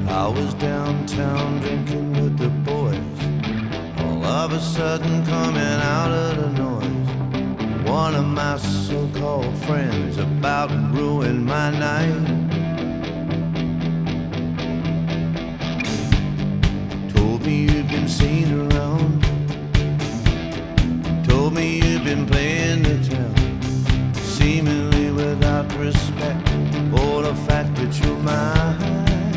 I was downtown drinking with the boys. All of a sudden coming out of the noise, one of my so-called friends about to ruin my night. Told me you'd been seen around, told me you'd been playing the town, seemingly without respect for the fact that you're mine.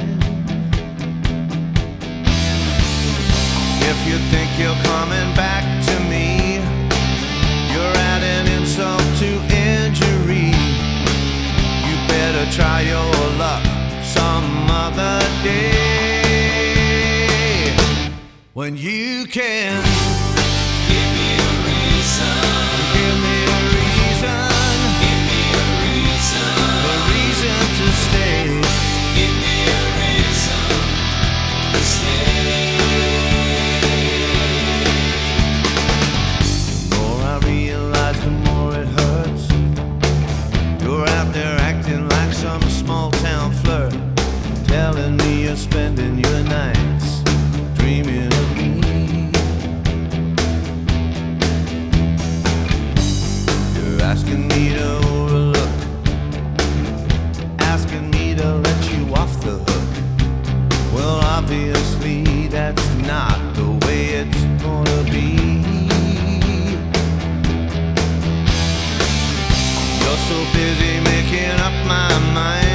If you think you're coming back to me, you're adding insult to injury. You better try your luck some other day, when you can Give me a reason. give me a reason, Give me a reason. a reason to stay. Give me a reason to stay. The more I realize, the more it hurts. You're out there acting like some small town flirt, telling me you're spending your nights dreaming of me. You're asking me to overlook, asking me to let you off the hook. Well, obviously that's not the way it's gonna be. You're so busy making up my mind,